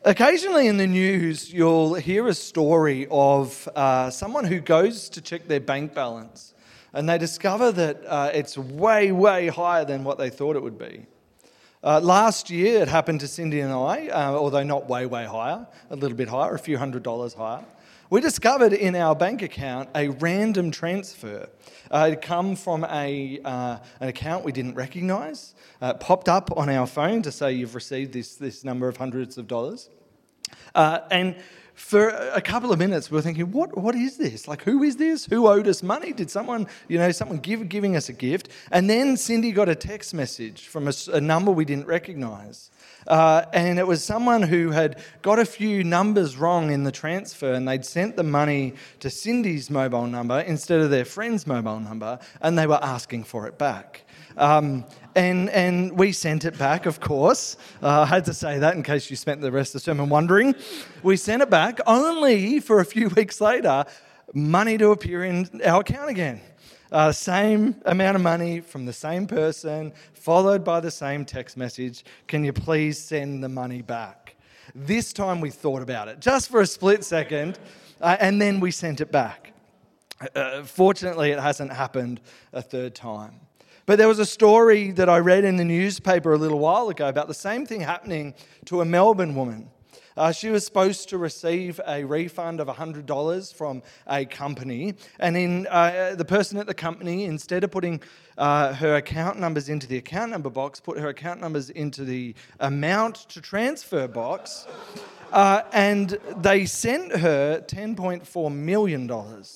Occasionally in the news, you'll hear a story of someone who goes to check their bank balance and they discover that it's way, way higher than what they thought it would be. Last year, it happened to Cindy and I, although not way, way higher, a little bit higher, a few $100s higher. We discovered in our bank account a random transfer. It had come from an account we didn't recognise. It popped up on our phone to say you've received this number of hundreds of dollars. And for a couple of minutes, we were thinking, what is this? Like, who is this? Who owed us money? Did someone giving us a gift? And then Cindy got a text message from a number we didn't recognise. And it was someone who had got a few numbers wrong in the transfer, and they'd sent the money to Cindy's mobile number instead of their friend's mobile number, and they were asking for it back. And we sent it back, of course. I had to say that in case you spent the rest of the sermon wondering. We sent it back, only for a few weeks later, money to appear in our account again. Same amount of money from the same person, followed by the same text message. Can you please send the money back? This time we thought about it, just for a split second, and then we sent it back. Fortunately, it hasn't happened a third time. But there was a story that I read in the newspaper a little while ago about the same thing happening to a Melbourne woman. She was supposed to receive a refund of $100 from a company, and the person at the company, instead of putting her account numbers into the account number box, put her account numbers into the amount to transfer box, and they sent her $10.4 million.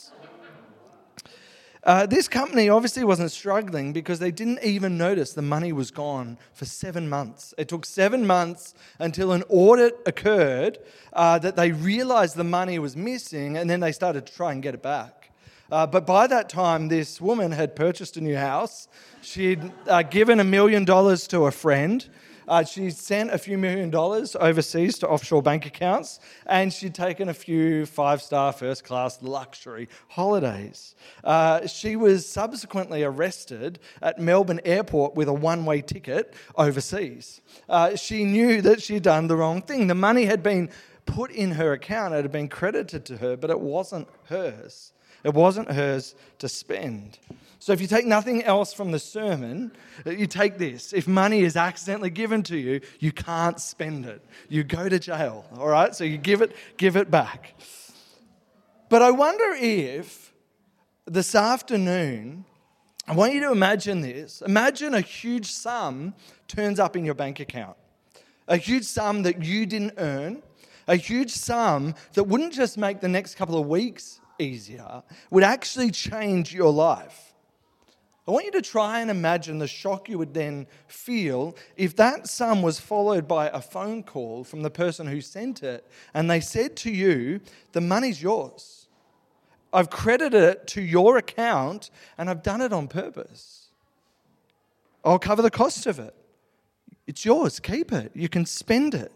This company obviously wasn't struggling because they didn't even notice the money was gone for 7 months. It took 7 months until an audit occurred that they realised the money was missing, and then they started to try and get it back. But by that time, this woman had purchased a new house. She'd given $1 million to a friend. She sent a few $1 million overseas to offshore bank accounts, and she'd taken a few 5-star first-class luxury holidays. She was subsequently arrested at Melbourne Airport with a one-way ticket overseas. She knew that she'd done the wrong thing. The money had been put in her account. It had been credited to her, but it wasn't hers. It wasn't hers to spend. So if you take nothing else from the sermon, you take this. If money is accidentally given to you, you can't spend it. You go to jail, all right? So you give it back. But I wonder if this afternoon, I want you to imagine this. Imagine a huge sum turns up in your bank account. A huge sum that you didn't earn. A huge sum that wouldn't just make the next couple of weeks easier, would actually change your life. I want you to try and imagine the shock you would then feel if that sum was followed by a phone call from the person who sent it, and they said to you, the money's yours. I've credited it to your account, and I've done it on purpose. I'll cover the cost of it. It's yours. Keep it. You can spend it.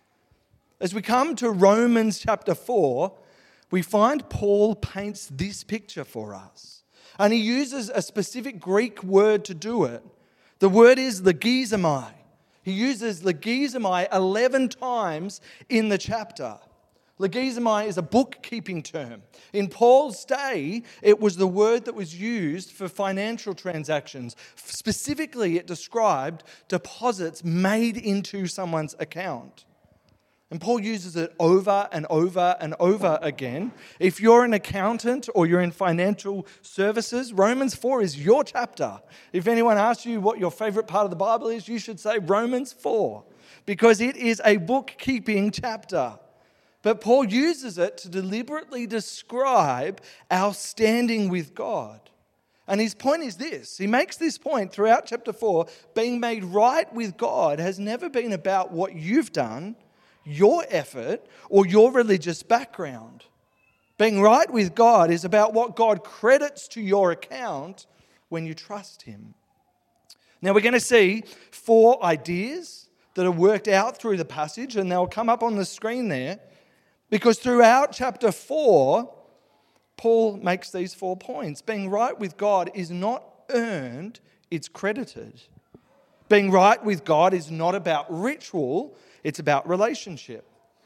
As we come to Romans chapter 4, we find Paul paints this picture for us. And he uses a specific Greek word to do it. The word is logizomai. He uses logizomai 11 times in the chapter. Logizomai is a bookkeeping term. In Paul's day, it was the word that was used for financial transactions. Specifically, it described deposits made into someone's account. And Paul uses it over and over and over again. If you're an accountant or you're in financial services, Romans 4 is your chapter. If anyone asks you what your favorite part of the Bible is, you should say Romans 4, because it is a bookkeeping chapter. But Paul uses it to deliberately describe our standing with God. And his point is this. He makes this point throughout chapter 4. Being made right with God has never been about what you've done, your effort, or your religious background. Being right with God is about what God credits to your account when you trust him. Now we're going to see 4 ideas that are worked out through the passage, and they'll come up on the screen there, because throughout chapter 4, Paul makes these 4 points. Being right with God is not earned, it's credited. Being right with God is not about ritual, it's about relationship.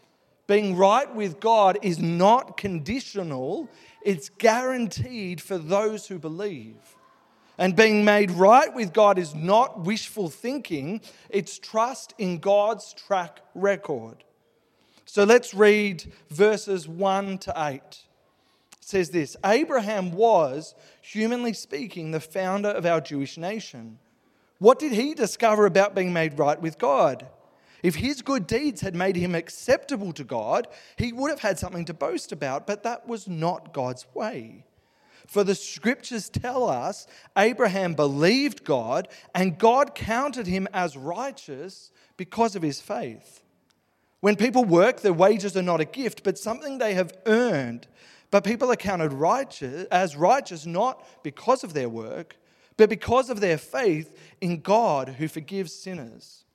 Being right with God is not conditional, it's guaranteed for those who believe. And being made right with God is not wishful thinking, it's trust in God's track record. So let's read verses 1 to 8. It says this: Abraham was, humanly speaking, the founder of our Jewish nation. What did he discover about being made right with God? If his good deeds had made him acceptable to God, he would have had something to boast about, but that was not God's way. For the scriptures tell us Abraham believed God and God counted him as righteous because of his faith. When people work, their wages are not a gift, but something they have earned. But people are counted righteous not because of their work, but because of their faith in God who forgives sinners.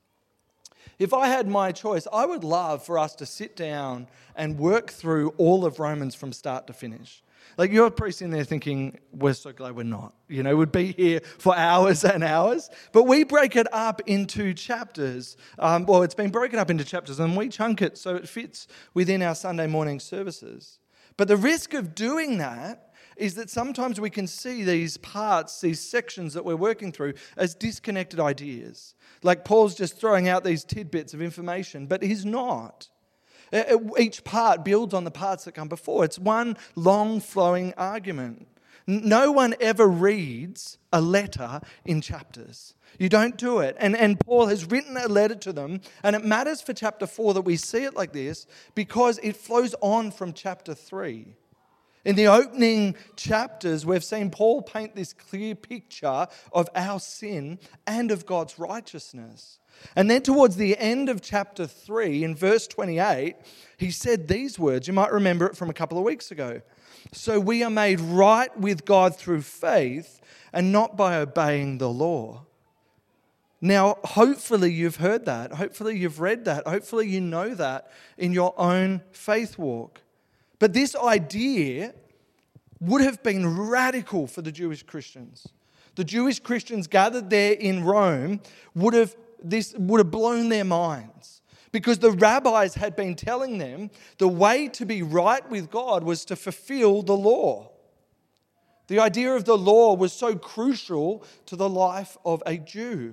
If I had my choice, I would love for us to sit down and work through all of Romans from start to finish. Like, you're probably sitting there thinking, we're so glad we're not. We'd be here for hours and hours. But we break it up into chapters. It's been broken up into chapters and we chunk it so it fits within our Sunday morning services. But the risk of doing that is that sometimes we can see these parts, these sections that we're working through as disconnected ideas. Like Paul's just throwing out these tidbits of information, but he's not. Each part builds on the parts that come before. It's one long flowing argument. No one ever reads a letter in chapters. You don't do it. And Paul has written a letter to them, and it matters for chapter 4 that we see it like this because it flows on from chapter 3. In the opening chapters, we've seen Paul paint this clear picture of our sin and of God's righteousness. And then towards the end of chapter 3, in verse 28, he said these words. You might remember it from a couple of weeks ago. So we are made right with God through faith and not by obeying the law. Now, hopefully you've heard that. Hopefully you've read that. Hopefully you know that in your own faith walk. But this idea would have been radical for the Jewish Christians. The Jewish Christians gathered there in Rome this would have blown their minds because the rabbis had been telling them the way to be right with God was to fulfill the law. The idea of the law was so crucial to the life of a Jew.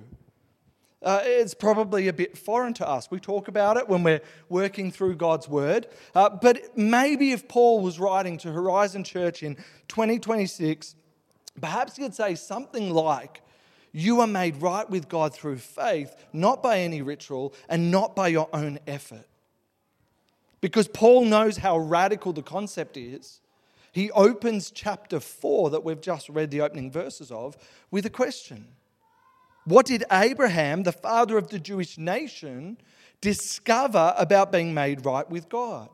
It's probably a bit foreign to us. We talk about it when we're working through God's Word. But maybe if Paul was writing to Horizon Church in 2026, perhaps he'd say something like, you are made right with God through faith, not by any ritual and not by your own effort. Because Paul knows how radical the concept is, he opens chapter 4 that we've just read the opening verses of with a question. What did Abraham, the father of the Jewish nation, discover about being made right with God?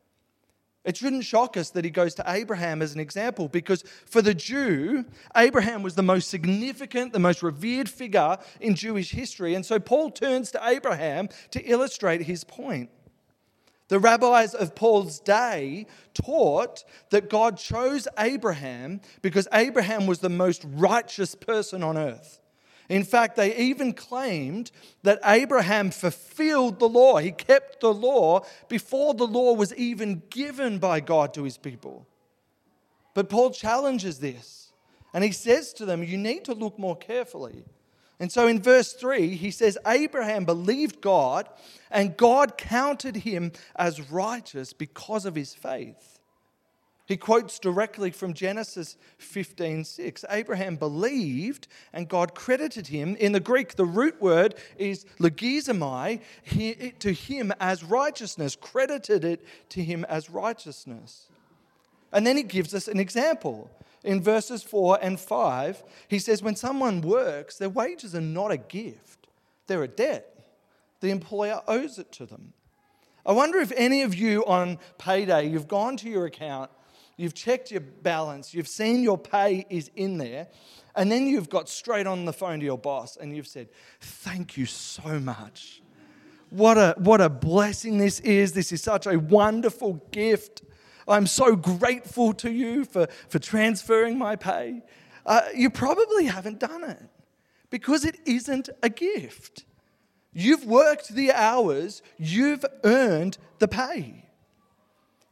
It shouldn't shock us that he goes to Abraham as an example because for the Jew, Abraham was the most significant, the most revered figure in Jewish history. And so Paul turns to Abraham to illustrate his point. The rabbis of Paul's day taught that God chose Abraham because Abraham was the most righteous person on earth. In fact, they even claimed that Abraham fulfilled the law. He kept the law before the law was even given by God to his people. But Paul challenges this, and he says to them, you need to look more carefully. And so in verse 3, he says, Abraham believed God, and God counted him as righteous because of his faith. He quotes directly from Genesis 15:6. Abraham believed and God credited him. In the Greek, the root word is logizomai, to him as righteousness, credited it to him as righteousness. And then he gives us an example. In verses 4 and 5, he says, when someone works, their wages are not a gift. They're a debt. The employer owes it to them. I wonder if any of you on payday, you've gone to your account, you've checked your balance, you've seen your pay is in there, and then you've got straight on the phone to your boss and you've said, thank you so much. What a blessing this is. This is such a wonderful gift. I'm so grateful to you for transferring my pay. You probably haven't done it because it isn't a gift. You've worked the hours, you've earned the pay.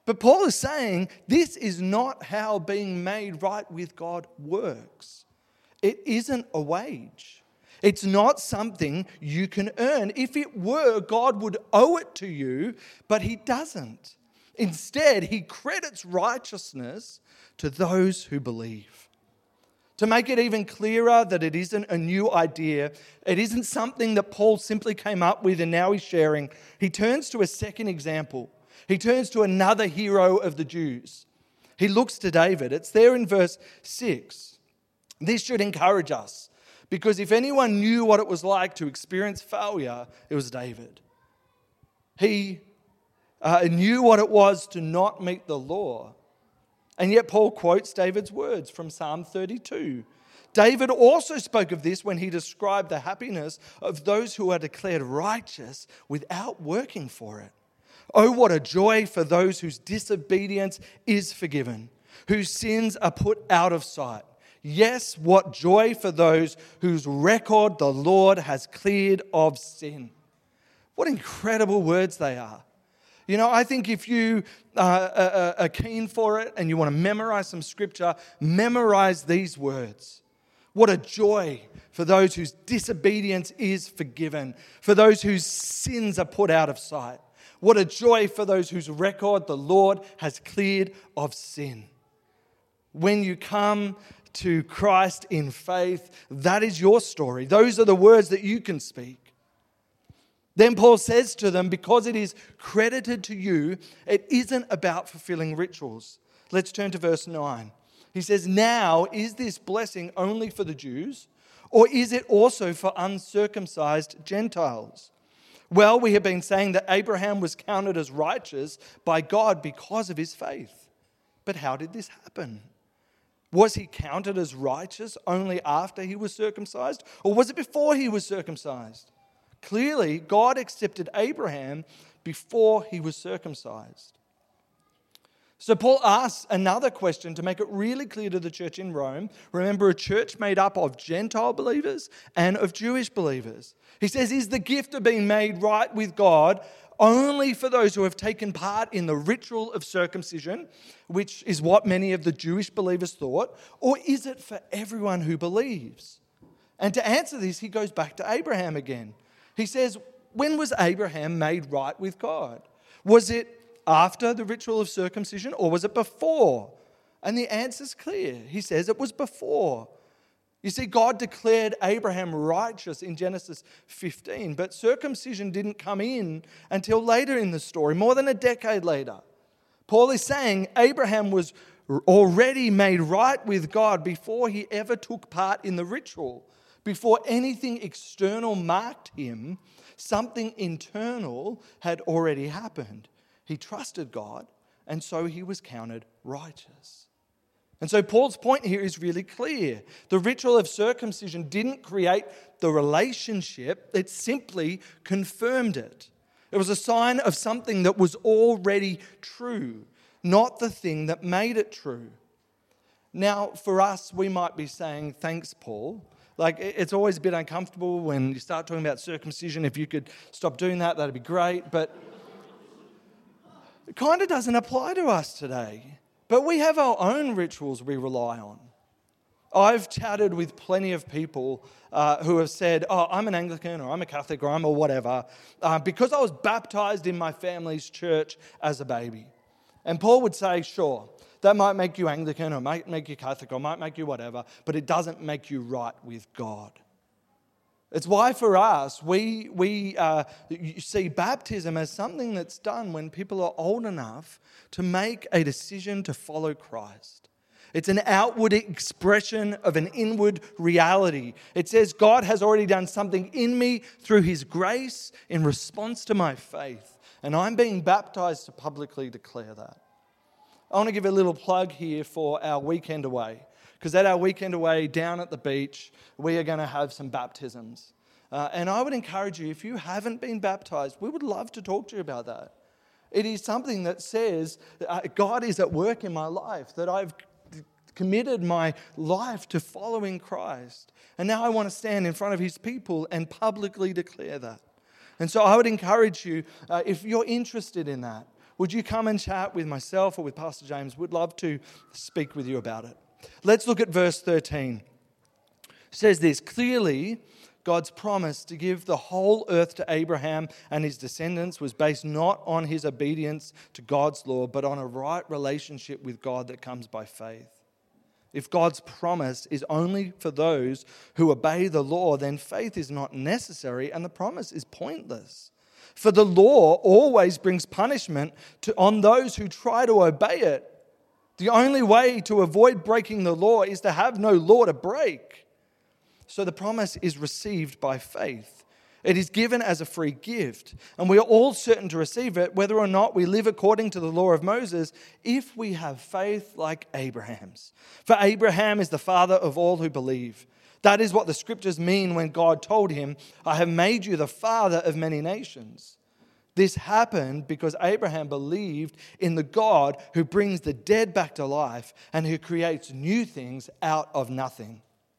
But Paul is saying this is not how being made right with God works. It isn't a wage. It's not something you can earn. If it were, God would owe it to you, but he doesn't. Instead, he credits righteousness to those who believe. To make it even clearer that it isn't a new idea, it isn't something that Paul simply came up with and now he's sharing, he turns to a second example. He turns to another hero of the Jews. He looks to David. It's there in verse 6. This should encourage us, because if anyone knew what it was like to experience failure, it was David. He knew what it was to not meet the law. And yet Paul quotes David's words from Psalm 32. David also spoke of this when he described the happiness of those who are declared righteous without working for it. Oh, what a joy for those whose disobedience is forgiven, whose sins are put out of sight. Yes, what joy for those whose record the Lord has cleared of sin. What incredible words they are. You know, I think if you are keen for it and you want to memorize some scripture, memorize these words. What a joy for those whose disobedience is forgiven, for those whose sins are put out of sight. What a joy for those whose record the Lord has cleared of sin. When you come to Christ in faith, that is your story. Those are the words that you can speak. Then Paul says to them, because it is credited to you, it isn't about fulfilling rituals. Let's turn to verse 9. He says, now is this blessing only for the Jews, or is it also for uncircumcised Gentiles? Well, we have been saying that Abraham was counted as righteous by God because of his faith. But how did this happen? Was he counted as righteous only after he was circumcised? Or was it before he was circumcised? Clearly, God accepted Abraham before he was circumcised. So Paul asks another question to make it really clear to the church in Rome. Remember, a church made up of Gentile believers and of Jewish believers. He says, is the gift of being made right with God only for those who have taken part in the ritual of circumcision, which is what many of the Jewish believers thought, or is it for everyone who believes? And to answer this, he goes back to Abraham again. He says, when was Abraham made right with God? Was it after the ritual of circumcision, or was it before? And the answer's clear. He says it was before. You see, God declared Abraham righteous in Genesis 15, but circumcision didn't come in until later in the story, more than a decade later. Paul is saying Abraham was already made right with God before he ever took part in the ritual. Before anything external marked him, something internal had already happened. He trusted God, and so he was counted righteous. And so Paul's point here is really clear. The ritual of circumcision didn't create the relationship, it simply confirmed it. It was a sign of something that was already true, not the thing that made it true. Now, for us, we might be saying, thanks, Paul. Like, it's always a bit uncomfortable when you start talking about circumcision. If you could stop doing that, that'd be great. But it kind of doesn't apply to us today. But we have our own rituals we rely on. I've chatted with plenty of people who have said, oh, I'm an Anglican or I'm a Catholic or I'm a whatever, because I was baptized in my family's church as a baby. And Paul would say, sure, that might make you Anglican or might make you Catholic or might make you whatever, but it doesn't make you right with God. It's why for us, we see baptism as something that's done when people are old enough to make a decision to follow Christ. It's an outward expression of an inward reality. It says God has already done something in me through his grace in response to my faith. And I'm being baptized to publicly declare that. I want to give a little plug here for our weekend away. Because at our weekend away down at the beach, we are going to have some baptisms. And I would encourage you, if you haven't been baptized, we would love to talk to you about that. It is something that says God is at work in my life, that I've committed my life to following Christ. And now I want to stand in front of his people and publicly declare that. And so I would encourage you, if you're interested in that, would you come and chat with myself or with Pastor James? We'd love to speak with you about it. Let's look at verse 13. It says this, clearly God's promise to give the whole earth to Abraham and his descendants was based not on his obedience to God's law, but on a right relationship with God that comes by faith. If God's promise is only for those who obey the law, then faith is not necessary and the promise is pointless. For the law always brings punishment on those who try to obey it. The only way to avoid breaking the law is to have no law to break. So the promise is received by faith. It is given as a free gift, and we are all certain to receive it, whether or not we live according to the law of Moses, if we have faith like Abraham's. For Abraham is the father of all who believe. That is what the scriptures mean when God told him, I have made you the father of many nations. This happened because Abraham believed in the God who brings the dead back to life and who creates new things out of nothing.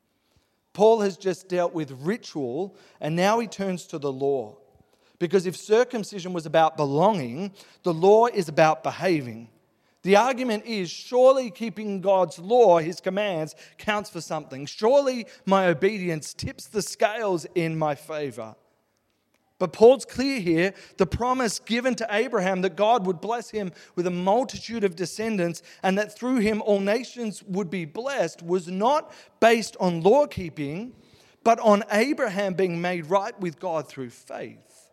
Paul has just dealt with ritual, and now he turns to the law. Because if circumcision was about belonging, the law is about behaving. The argument is, surely keeping God's law, his commands, counts for something. Surely my obedience tips the scales in my favor. But Paul's clear here, the promise given to Abraham that God would bless him with a multitude of descendants and that through him all nations would be blessed was not based on law keeping, but on Abraham being made right with God through faith.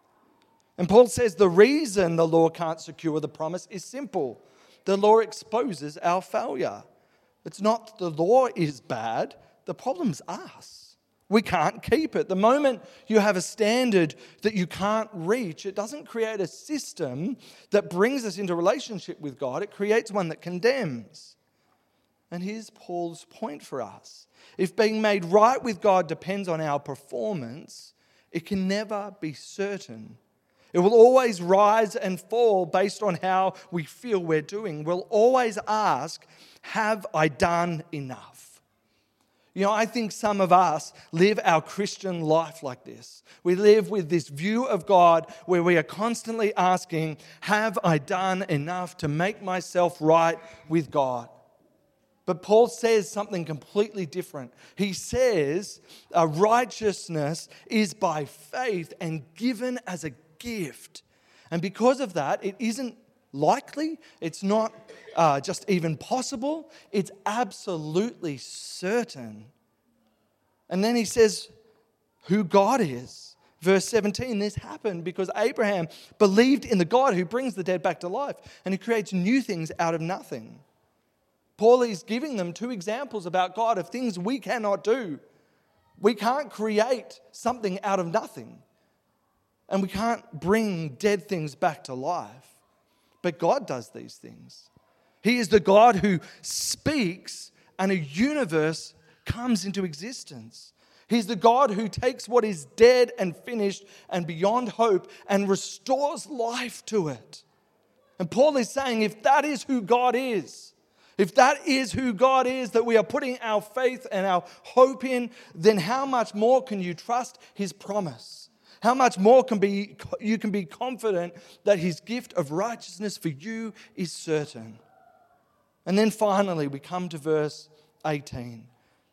And Paul says the reason the law can't secure the promise is simple. The law exposes our failure. It's not that the law is bad, the problem's us. We can't keep it. The moment you have a standard that you can't reach, it doesn't create a system that brings us into relationship with God. It creates one that condemns. And here's Paul's point for us. If being made right with God depends on our performance, it can never be certain. It will always rise and fall based on how we feel we're doing. We'll always ask, have I done enough? You know, I think some of us live our Christian life like this. We live with this view of God where we are constantly asking, have I done enough to make myself right with God? But Paul says something completely different. He says righteousness is by faith and given as a gift. And because of that, it isn't likely, it's not just even possible, it's absolutely certain. And then he says who God is. Verse 17, this happened because Abraham believed in the God who brings the dead back to life and who creates new things out of nothing. Paul is giving them two examples about God of things we cannot do. We can't create something out of nothing. And we can't bring dead things back to life. But God does these things. He is the God who speaks and a universe comes into existence. He's the God who takes what is dead and finished and beyond hope and restores life to it. And Paul is saying if that is who God is, if that is who God is that we are putting our faith and our hope in, then how much more can you trust his promise? How much more you can be confident that his gift of righteousness for you is certain. And then finally we come to verse 18.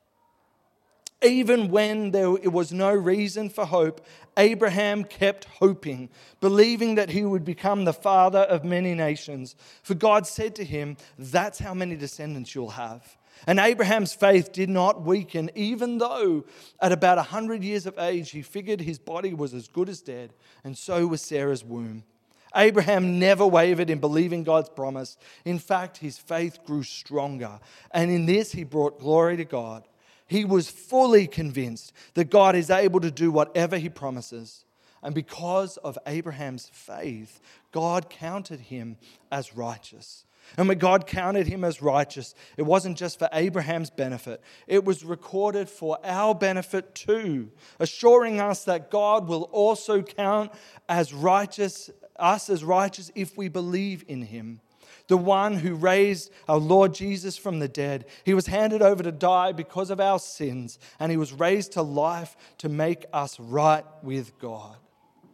Even when there was no reason for hope, Abraham kept hoping, believing that he would become the father of many nations. For God said to him, that's how many descendants you'll have. And Abraham's faith did not weaken, even though at about 100 years of age, he figured his body was as good as dead, and so was Sarah's womb. Abraham never wavered in believing God's promise. In fact, his faith grew stronger, and in this he brought glory to God. He was fully convinced that God is able to do whatever he promises. And because of Abraham's faith, God counted him as righteous. And when God counted him as righteous, it wasn't just for Abraham's benefit. It was recorded for our benefit too, assuring us that God will also count us as righteous if we believe in him. The one who raised our Lord Jesus from the dead. He was handed over to die because of our sins, and he was raised to life to make us right with God.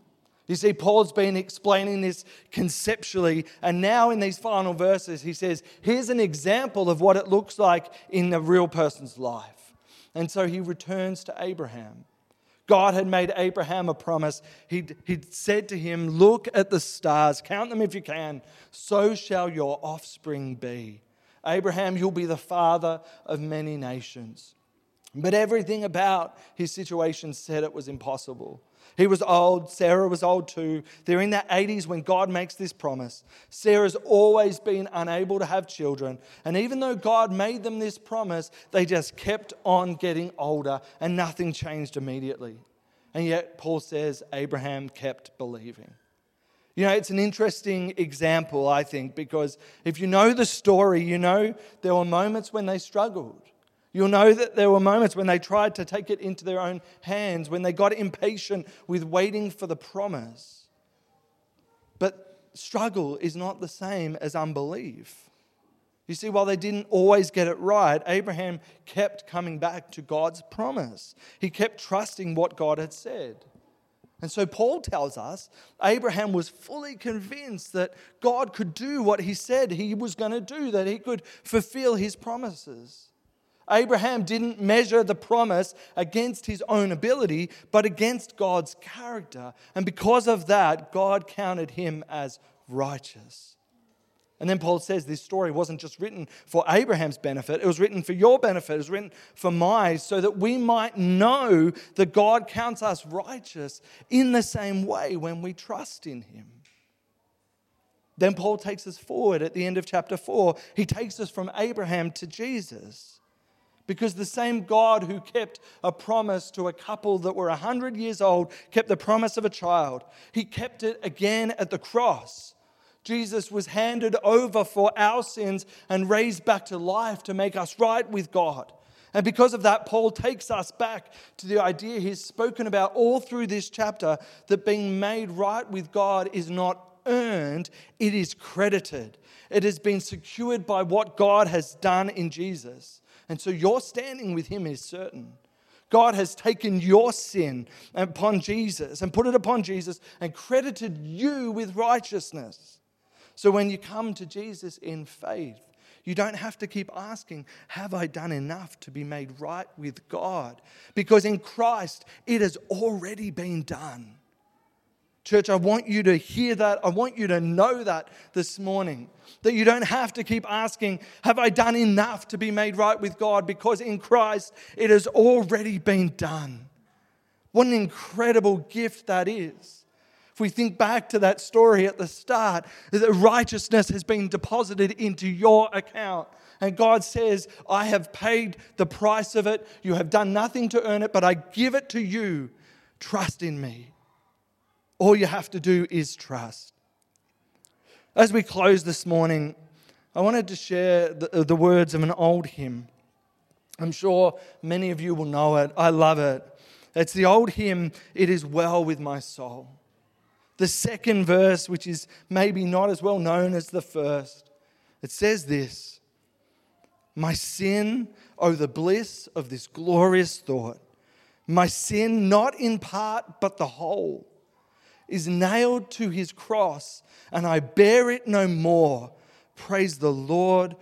You see, Paul's been explaining this conceptually, and now in these final verses, he says, here's an example of what it looks like in a real person's life. And so he returns to Abraham. God had made Abraham a promise. He'd said to him, look at the stars, count them if you can, so shall your offspring be. Abraham, you'll be the father of many nations. But everything about his situation said it was impossible. He was old, Sarah was old too. They're in their 80s when God makes this promise. Sarah's always been unable to have children. And even though God made them this promise, they just kept on getting older and nothing changed immediately. And yet Paul says Abraham kept believing. You know, it's an interesting example, I think, because if you know the story, you know there were moments when they struggled. You'll know that there were moments when they tried to take it into their own hands, when they got impatient with waiting for the promise. But struggle is not the same as unbelief. You see, while they didn't always get it right, Abraham kept coming back to God's promise. He kept trusting what God had said. And so Paul tells us Abraham was fully convinced that God could do what he said he was going to do, that he could fulfill his promises. Abraham didn't measure the promise against his own ability, but against God's character. And because of that, God counted him as righteous. And then Paul says this story wasn't just written for Abraham's benefit, it was written for your benefit, it was written for mine, so that we might know that God counts us righteous in the same way when we trust in him. Then Paul takes us forward at the end of chapter 4. He takes us from Abraham to Jesus. Because the same God who kept a promise to a couple that were 100 years old, kept the promise of a child. He kept it again at the cross. Jesus was handed over for our sins and raised back to life to make us right with God. And because of that, Paul takes us back to the idea he's spoken about all through this chapter, that being made right with God is not earned, it is credited. It has been secured by what God has done in Jesus. And so your standing with him is certain. God has taken your sin upon Jesus and put it upon Jesus and credited you with righteousness. So when you come to Jesus in faith, you don't have to keep asking, have I done enough to be made right with God? Because in Christ, it has already been done. Church, I want you to hear that. I want you to know that this morning. That you don't have to keep asking, have I done enough to be made right with God? Because in Christ, it has already been done. What an incredible gift that is. If we think back to that story at the start, that righteousness has been deposited into your account. And God says, I have paid the price of it. You have done nothing to earn it, but I give it to you. Trust in me. All you have to do is trust. As we close this morning, I wanted to share the words of an old hymn. I'm sure many of you will know it. I love it. It's the old hymn, It Is Well With My Soul. The second verse, which is maybe not as well known as the first, it says this: my sin, oh the bliss of this glorious thought, my sin not in part but the whole, is nailed to his cross, and I bear it no more. Praise the Lord,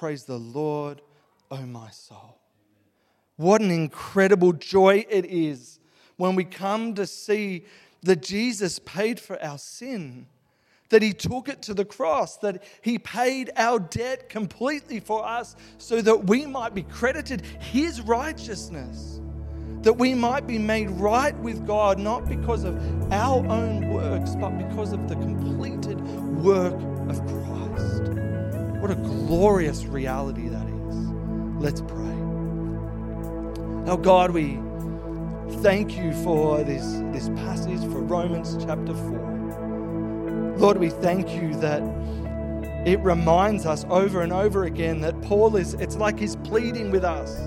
oh my soul. What an incredible joy it is when we come to see that Jesus paid for our sin, that he took it to the cross, that he paid our debt completely for us so that we might be credited his righteousness. That we might be made right with God, not because of our own works, but because of the completed work of Christ. What a glorious reality that is. Let's pray. Our God, we thank you for this passage, for Romans chapter 4. Lord, we thank you that it reminds us over and over again that Paul it's like he's pleading with us,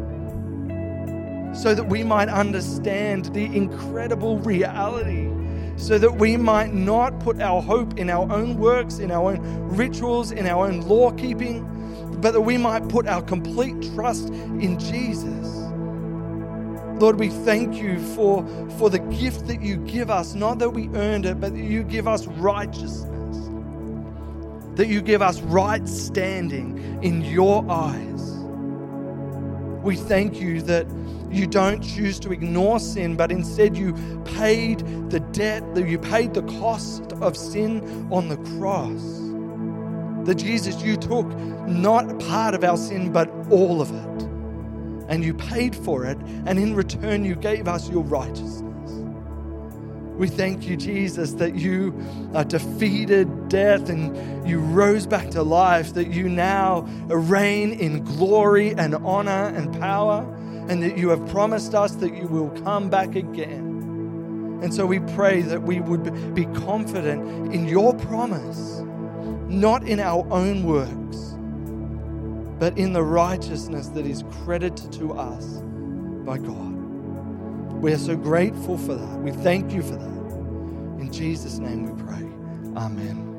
so that we might understand the incredible reality, so that we might not put our hope in our own works, in our own rituals, in our own law keeping, but that we might put our complete trust in Jesus. Lord, we thank you for the gift that you give us, not that we earned it, but that you give us righteousness, that you give us right standing in your eyes. We thank you that you don't choose to ignore sin, but instead you paid the debt, that you paid the cost of sin on the cross. That Jesus, you took not part of our sin, but all of it. And you paid for it, and in return you gave us your righteousness. We thank you, Jesus, that you defeated death and you rose back to life, that you now reign in glory and honor and power, and that you have promised us that you will come back again. And so we pray that we would be confident in your promise, not in our own works, but in the righteousness that is credited to us by God. We are so grateful for that. We thank you for that. In Jesus' name we pray. Amen.